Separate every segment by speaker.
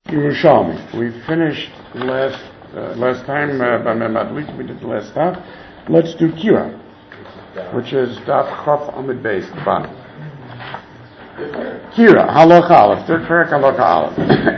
Speaker 1: Yerushalmi. We finished last time by Memadlik. We did the last stuff. Let's do Kira, which is Daf Chaf Amid Beis, the bottom. Kira, Halacha Aleph, third parak Halacha Aleph.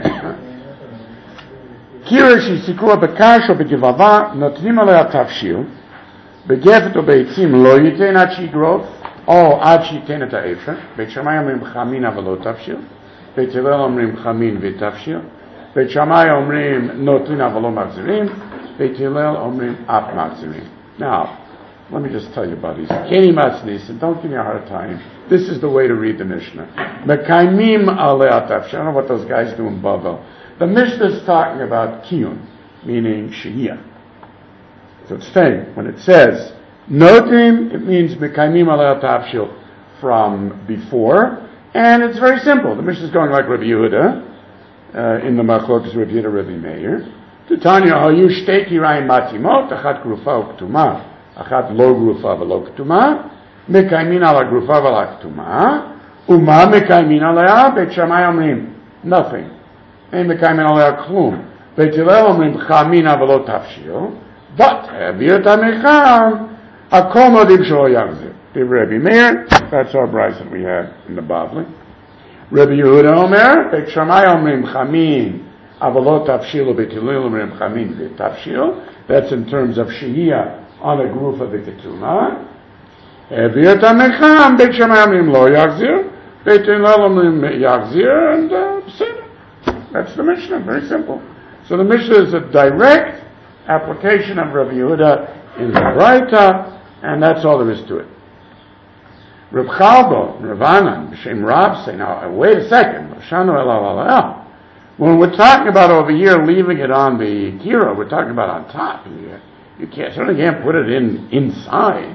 Speaker 1: Kira shesikua bekasho begivava notnim alei tafshil begefet o beitzim lo yitein ad shigrov o ad shitein et ha'efer. Beit Shammai omrim chamin avelo tafshil. Beit Hillel omrim chamin v'tafshil. Beit Shammai omrim notin avelo machzirim. Beit Hillel omrim ap machzirim. Now, let me just tell you about these. Keni matznis, and don't give me a hard time. This is the way to read the Mishnah. Mekaimim alei tafshil. I don't know what those guys do in Bavel. The Mishnah is talking about kiyun, meaning shehiyah. So it's saying, when it says notim, it means mekaimim alei tafshil from before, and it's very simple. The Mishnah is going like Rabbi Yehuda, in the Machlokes Rabbi Yehuda, Rabbi Meir. Titania hayu shtei kirayim matimot, achat grufa u'ktuma, achat lo grufa v'lo ktuma, mekaimin ala grufa v'la ktuma, uma mekaimin alea, Beit Shammai omrim, nothing. Ein mekaimin alea klum. Beit Hillel omrim chamina v'lo tafshil, but havir tamecham, akol nodim shelo yachzir. Rabbi Meir, that's our brayso that we have in the Bavli. Rabbi Yehuda Omer, Beit Shammai omrim chamin, avalot tafshil, Beit Hillel omrim chamin v'tafshil. That's in terms of shehiyah on a group of the ketuma. Havir tamecham, Beit Shammai omrim lo yachzir, Beit Hillel omrim yachzir, and that's the Mishnah, very simple. So the Mishnah is a direct application of Rabbi Yehuda in the Braita, and that's all there is to it. Reb Chalbo, Ravanan, B'Shem Rab say, now wait a second, when we're talking about over here leaving it on the kira, we're talking about on top. You certainly can't put it inside.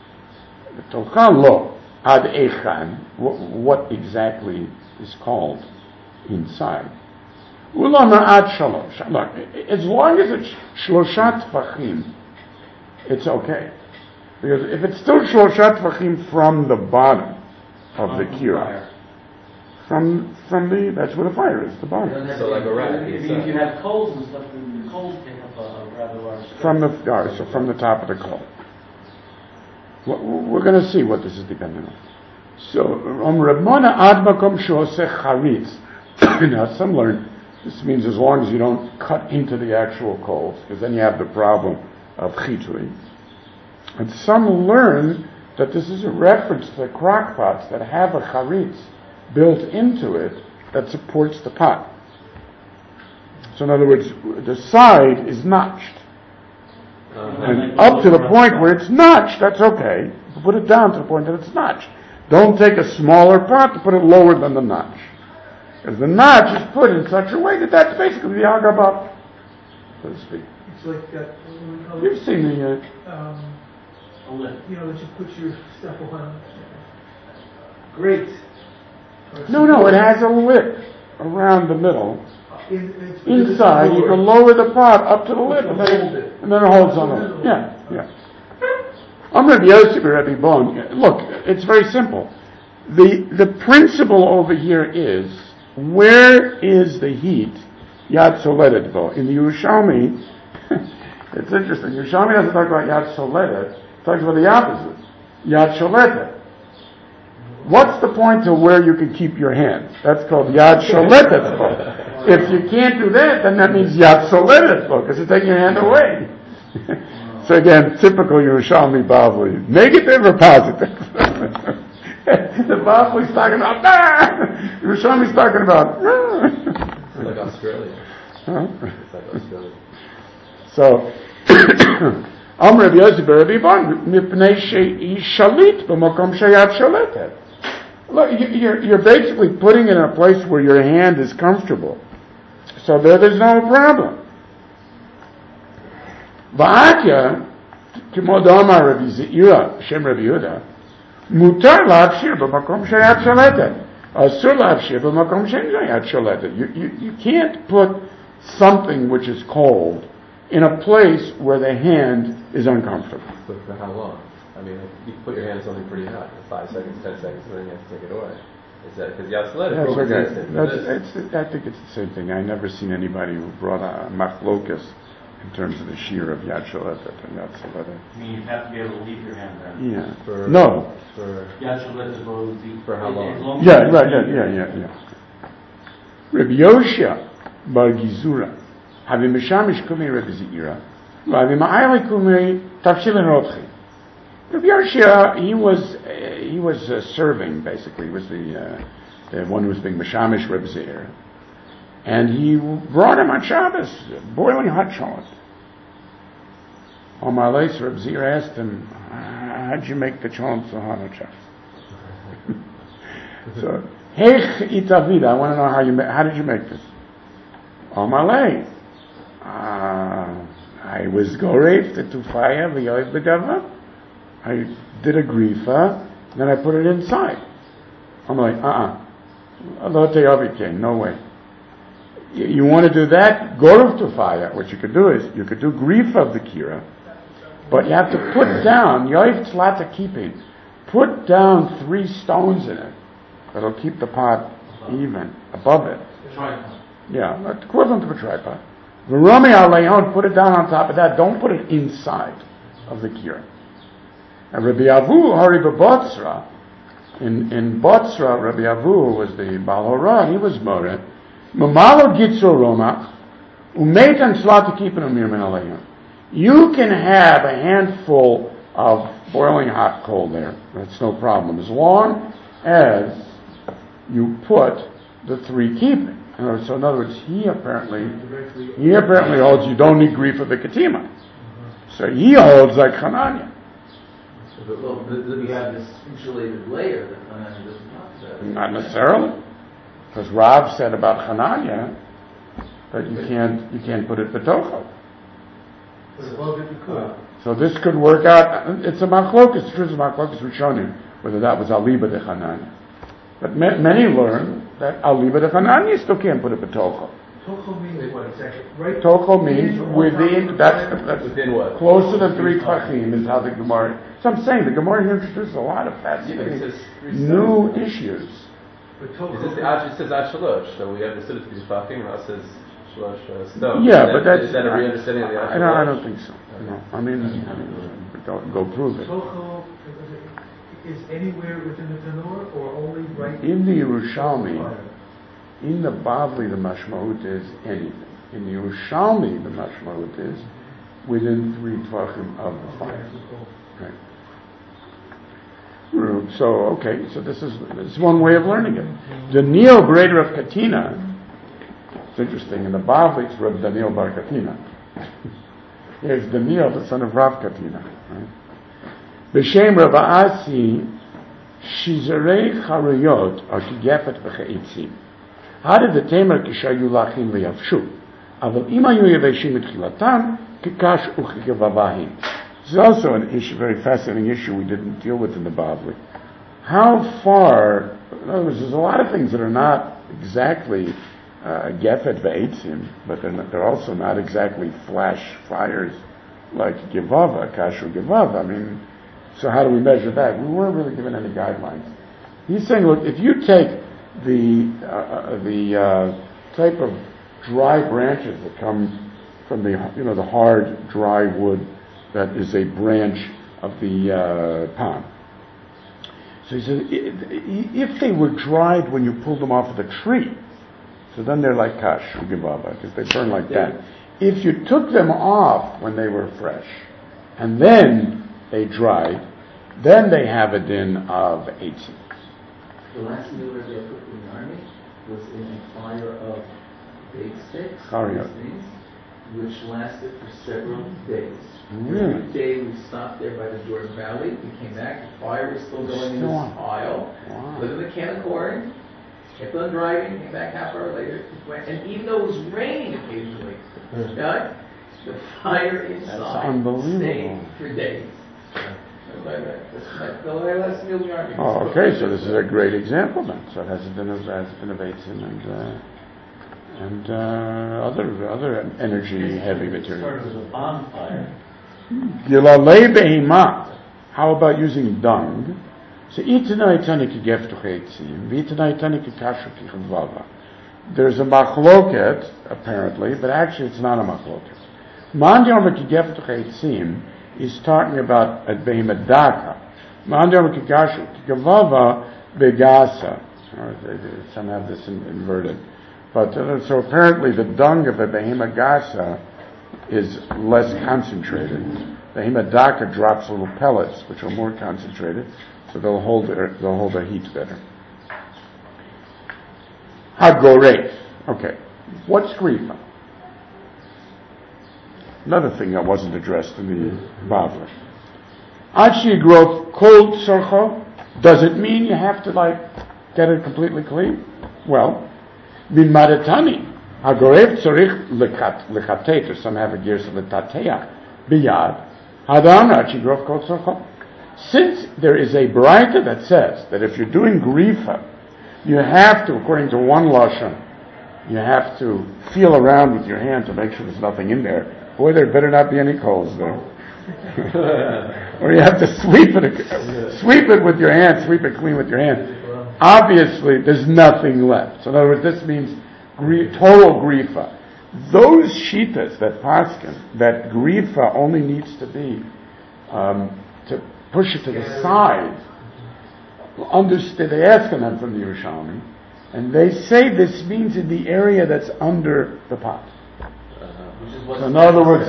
Speaker 1: Lo ad echan, what exactly is called inside? Ulama ad shalosh. Look, as long as it's shloshat tfachim, it's okay. Because if it's still shloshat tfachim from the bottom of the kira, from the, that's where the fire is, the bottom.
Speaker 2: So like a rat. If you have coals and stuff, then the coals take up a rather large space.
Speaker 1: From the top of the coal. We're going to see what this is depending on. So, Reb Mona ad makom she'oseh charitz. Now, some learn this means as long as you don't cut into the actual coals, because then you have the problem of chitui. And some learn that this is a reference to the crock pots that have a charitz built into it that supports the pot. So in other words, the side is notched. And up to the point where it's notched, that's okay. Put it down to the point that it's notched. Don't take a smaller pot to put it lower than the notch. Because the notch is put in such a way that that's basically the agabah, so to speak.
Speaker 3: It's like that.
Speaker 1: You've seen the
Speaker 3: a lid. You know, that you put your stuff on. Grate.
Speaker 1: No, it has a lip around the middle. Inside, you can lower the pot up to the lip, and then it holds on it. Yeah. I'm Rabbi Yosef, Rabbi Bon. Look, it's very simple. The principle over here is, where is the heat? Yad Soledet bo. In the Yerushalmi, it's interesting. Yerushalmi doesn't talk about Yad Soledet. It talks about the opposite. Yad Sholetet. What's the point to where you can keep your hand? That's called Yad Sholetet bo. If you can't do that, then that means Yad Soledet bo, because you're taking your hand away. So again, typical Yerushalmi Bavli. Negative or positive? The Bavli's talking about Yerushalmi's talking about
Speaker 2: It's like Australia.
Speaker 1: Huh?
Speaker 2: It's like Australia.
Speaker 1: So Amr Rabbi Yosef Rabbi Bon mipnei she'i shalit b'makom sheyad sholetet. Look, you're basically putting it in a place where your hand is comfortable. So there's no problem. Va'atya k'mo d'amar Rabbi Zeira Shem Rabbi Yehuda mutar la'afshir b'makom sheyad sholetet. Asur la'afshir b'makom sheyad sholetet. You can't put something which is cold in a place where the hand is uncomfortable.
Speaker 2: So for how long? I mean, you can put your hand on something pretty hot, 5 seconds, 10 seconds, and then you have to take it away.
Speaker 4: Is that because Yatzalet
Speaker 1: That's
Speaker 4: broke
Speaker 1: okay.
Speaker 4: existence?
Speaker 1: I think it's the same thing. I never seen anybody who brought a machlokas in terms of the shear of Yad Shalet and Yad Shalet.
Speaker 2: I mean, you have to be able to leave your hand then.
Speaker 1: Yeah.
Speaker 4: For
Speaker 2: Yad Shalet is supposed to be
Speaker 4: for how long?
Speaker 1: Yeah, right. Yeah. Rabbi Yoshia bar Gizura, having mishamish kumei Rabbi Zeira, having ma'ayli kumei tavshilin rotchi. Rabbi Yoshia, he was serving basically. He was the one who was being mishamish Rabbi Zeira, and he brought him on Shabbos boiling hot chocolate. On my lace, Rabbi Zeira asked him, "How'd you make the chocolate so hot on Shabbos?" So, Hech itavid, I want to know how did you make this? Omalei. I was goref the tufaya v'yoiv begava. I did a grifa, then I put it inside. I'm like, no way. You want to do that? Goref tufaya. What you could do is, you could do grifa of the kira, but you have to put down, yoiv tlata keeping, put down 3 stones in it. That'll keep the pot even, above it.
Speaker 2: Tripod.
Speaker 1: Yeah, equivalent to a tripod. V'rami al-leon, put it down on top of that. Don't put it inside of the kira. And Rabbi Avu, Hari Botzra, in Botzra, Rabbi Avu was the Baal Hora, he was Moreh. Mamalo Gitzro Romach, Umeitan Slata Kippen Umir Min Aleon. You can have a handful of boiling hot coal there. That's no problem. As long as you put the 3 keeping. So in other words, he apparently holds you don't need grief of the katima. So he holds like Hananya.
Speaker 5: Well, we have this insulated layer that Hananya doesn't talk about.
Speaker 1: Not necessarily, because Rav said about Hananya that you can't put it betocho.
Speaker 3: But above it you could.
Speaker 1: So this could work out. It's a machlokas. It's a machlokas Rishonim, whether that was aliba de Hananya. But many learn that aliba de Hananya still can't put it betocho.
Speaker 3: Tocho means what exactly? Right?
Speaker 1: Tocho means within. That's
Speaker 4: Within what?
Speaker 1: Closer than 3 tvachim is how the Gemara. So I'm saying the Gemara here introduces a lot of fascinating new issues.
Speaker 3: But
Speaker 4: It
Speaker 3: Tocho
Speaker 4: says Ad Shalosh, so we understood it to be Tefachim, now it says Shalosh Stone.
Speaker 1: Yeah, but that's...
Speaker 4: Is that a re-understanding of the Ad
Speaker 1: I
Speaker 4: Shalosh?
Speaker 1: don't think so. No. I mean, go prove it.
Speaker 3: Tocho is anywhere within the Tanur or only right
Speaker 1: In the Yerushalmi, in the Bavli, the mashmaut is anything. In the Yerushalmi, the mashmaut is within 3 tvachim of the fire. Right. So this is one way of learning it. Daniel Breder of Katina, it's interesting, in the Bavli it's Reb Daniel Bar Katina. Here's Daniel, the son of Rav Katina. Right? B'shem Rav Asi, Shizarei Charuyot, or Kigefet V'chaitzim. How did the Tamer Kishayu Lachim V'yavshu? Aval Imayu Yeveshim Etchilatan, Kikash Uchigavavahim. This is also an issue, very fascinating issue we didn't deal with in the Bavli. How far, in other words, there's a lot of things that are not exactly Gefet Ve'etzim, but they're also not exactly flash fires like Givava, Kashu Givava. I mean, so how do we measure that? We weren't really given any guidelines. He's saying, look, if you take the type of dry branches that come from the hard, dry wood that is a branch of the palm. So he said, if they were dried when you pulled them off of the tree, so then they're like kash or givava, because they burn like that. If you took them off when they were fresh, and then they dried, then they have a din of 18.
Speaker 5: The last meal that they cooked in the army was in a fire of baked sticks, things, which lasted for several days.
Speaker 1: Really?
Speaker 5: Every day we stopped there by the Jordan Valley. We came back, the fire was still going in this pile.
Speaker 1: Wow.
Speaker 5: Lived in the can of corn, kept on driving, came back half hour later, and even though it was raining occasionally, okay, the fire inside stayed for days. That's the last meal in the army.
Speaker 1: Oh, okay, so this is a great example then. So it has been of Eitzim and other energy-heavy materials.
Speaker 2: Started as a bonfire.
Speaker 1: Gilalei behima. How about using dung? So itanai tanik geftuch eitzim, v'itanai tanik kasher kichavava. There's a machloket, apparently, but actually it's not a machloket. Man yom kigeftuch eitzim is talking about a behemoth daka. Man yom kigavava begasa. Some have this inverted. But so apparently the dung of a behemoth gasa is less concentrated. Behemoth daka drops little pellets, which are more concentrated, so they'll hold their heat better. Hagoref. Okay. What's grifa? Another thing that wasn't addressed in the Bavli. Achi growth cold sorcho. Does it mean you have to get it completely clean? Well, min madatani. Hagoref tzorich lechatet, or some have a gears of letateach biyad. Hadam achi growth cold sorcho. Since there is a braita that says that if you're doing grifa, you have to, according to one lashon, you have to feel around with your hand to make sure there's nothing in there. Boy, there better not be any coals there. Or you have to sweep it with your hand, sweep it clean with your hand. Obviously, there's nothing left. So in other words, this means total grifa. Those shitas that paskin, that grifa only needs to be to push it to the side. Understood? They ask them from the Yerushalmi, and they say this means in the area that's under the pot. So in other words,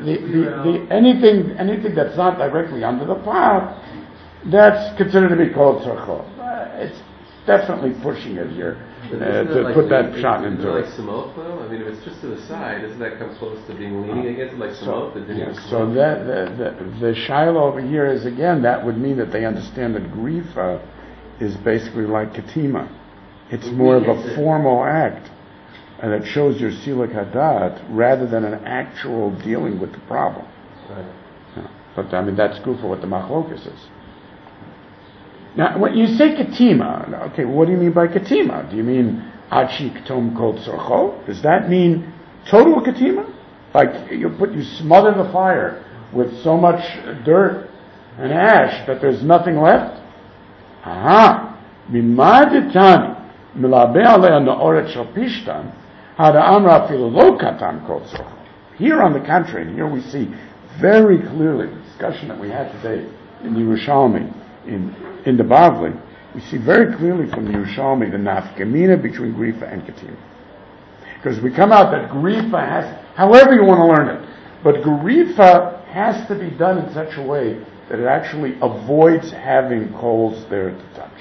Speaker 1: anything that's not directly under the pot, that's considered to be called tzarcho. It's definitely pushing it here to put that shot into it.
Speaker 4: Like samot though? I mean, if it's just to the side, doesn't that come close to being leaning against it like samot?
Speaker 1: Yes. So the shiloh over here is, again, that would mean that they understand that grifa is basically like katima. It's more of a formal act, and it shows your silak hadat rather than an actual dealing with the problem.
Speaker 4: Right.
Speaker 1: Yeah. But I mean, that's good for what the machlokas is. Now, when you say katima, okay, what do you mean by katima? Do you mean achi ktom kol tzorcho? Does that mean total katima? Like you smother the fire with so much dirt and ash that there's nothing left? Aha. Mimadetani milabe alei na'oret shel pishtan hada amra afilu lo katan kol tzorcho. Here, on the contrary, here we see very clearly the discussion that we had today in the Yerushalmi, in the Bavli, we see very clearly from the Yerushalmi the nafkamina between grifa and katima. Because we come out that grifa has, however you want to learn it, but grifa has to be done in such a way that it actually avoids having coals there to touch.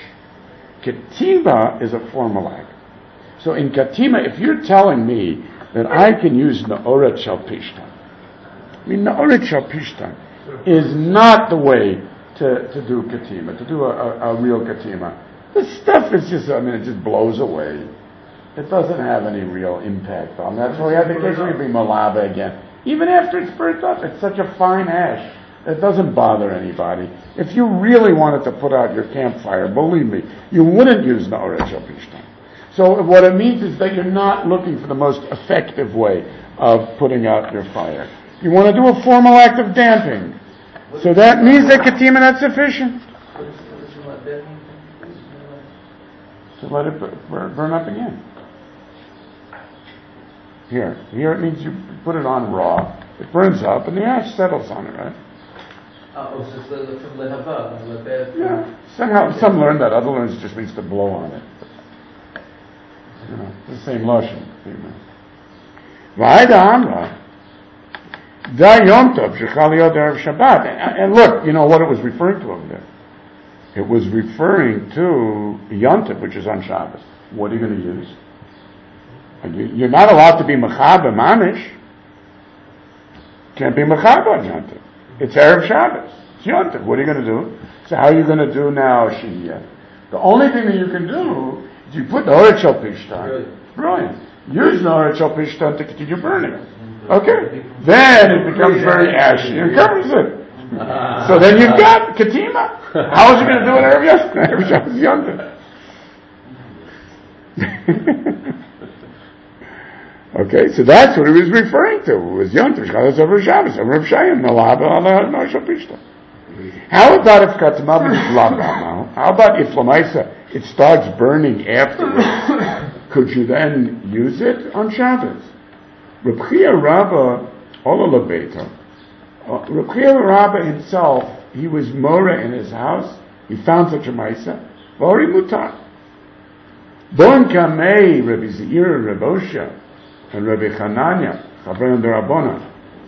Speaker 1: Katima is a formal act. So in katima, if you're telling me that I can use na'oret shel pishtan, I mean, na'oret shel pishtan is not the way to do katima, to do a real katima. This stuff is just, it just blows away. It doesn't have any real impact on that. So we have to occasionally be malaba again. Even after it's burnt up, it's such a fine ash. It doesn't bother anybody. If you really wanted to put out your campfire, believe me, you wouldn't use na'oret shel pishtan. So what it means is that you're not looking for the most effective way of putting out your fire. You want to do a formal act of damping. So that means that katima not sufficient. To let it burn up again. Here it means you put it on raw. It burns up and the ash settles on it, right? Yeah. Somehow, some learn that. Other learns it just means to blow on it. It's the same lotion. V'ayda amra. Da Yom Tov shechaliot erev Shabbat. And look, you know what it was referring to over there. It was referring to Yom Tov, which is on Shabbos. What are you going to use? You're not allowed to be mechaber mamish. Can't be mechaber on Yom Tov. It's erev Shabbos. It's Yom Tov. What are you going to do? So how are you going to do now Shehiyah? The only thing that you can do is you put the Oret Shel Pishtan. Brilliant. Use the Oret Shel Pishtan to continue burning. Okay. Then it becomes very ashy and covers it. So then you've got katima. How is he going to do it Erev Shabbos Yom Tov? Okay, so that's what he was referring to. It was Yom Tov, Shabbos over Shabbos, over Shabbos, Malaba, Allah, no Shapishta. How about if Katamav is now? How about if Lamaisa it starts burning afterwards? Could you then use it on Shabbos? Reb Chia Rabba Ola Lebeita. Reb Chia Rabba himself, he was Mora in his house. He found such a Maisa. Vori Mutar. Bon Kamei Rabbi Zeir, Reb Osha, and Rabbi Chananya, Chavron Darabona.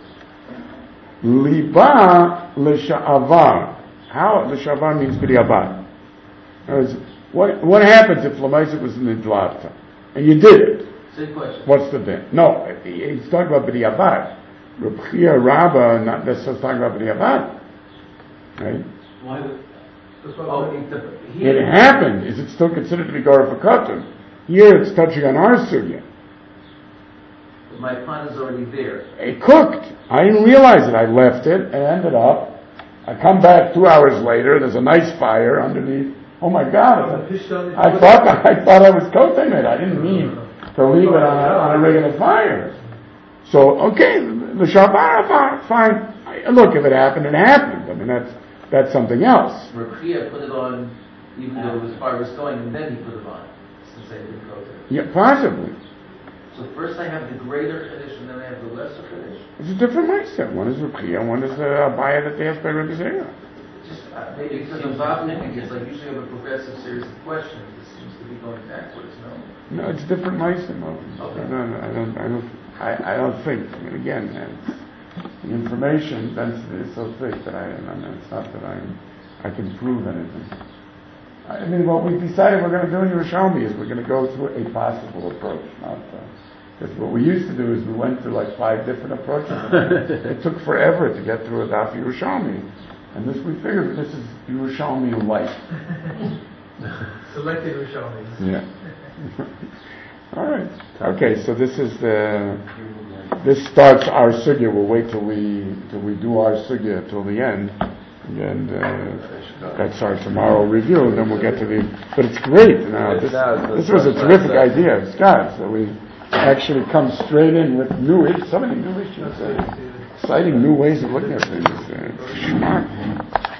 Speaker 1: Liba l'sha'avar. How l'sha'avar means b'di'abar. What happens if Lamaisa was in the Dlavta? And you did it.
Speaker 5: Same question.
Speaker 1: What's the din? No, he's talking about b'di'abar. Reb Chia Rabba not necessarily talking about b'di'abar. Right?
Speaker 2: Why would...
Speaker 1: It happened. Is it still considered to be Gorah Fakatun? Here it's touching on our sugya.
Speaker 5: My pan is already there.
Speaker 1: It cooked. I didn't realize it. I left it and ended up. I come back 2 hours later. There's a nice fire underneath. Oh my God! I thought I was cooking it. I didn't mean to leave it on a regular fire. So okay, the Shabbat, fine. Look, if it happened, it happened. I mean that's something else.
Speaker 5: Reb Chia put it on, even though the fire was going, and then he put it on, since I didn't cook it.
Speaker 1: Yeah, possibly.
Speaker 5: So first I have the greater Kaddish, and then I have the lesser Kaddish.
Speaker 1: It's a different mindset. One is Reb Chia, one is a Abaya that they asked by Reb Zera.
Speaker 5: Just maybe because I'm thinking it's like usually have a progressive series of questions. It seems to be going backwards.
Speaker 1: No, it's different mindset.
Speaker 5: Okay.
Speaker 1: I don't think. I mean, again, the information density is so thick that it's not that I can prove anything. I mean, what we decided we're going to do in Yerushalmi is we're going to go through a possible approach, not because what we used to do is we went through like 5 different approaches. It took forever to get through a Daf Yerushalmi, and we figured this is Yerushalmi light.
Speaker 3: Selected Yerushalmi.
Speaker 1: Yeah. All right. Okay. So this this starts our sugya. We'll wait till we do our sugya till the end. And that's our tomorrow review, and then we'll get to but it's great. This was a terrific idea, Scott. So we actually come straight in with so many new issues, exciting new ways of looking at things. Smart.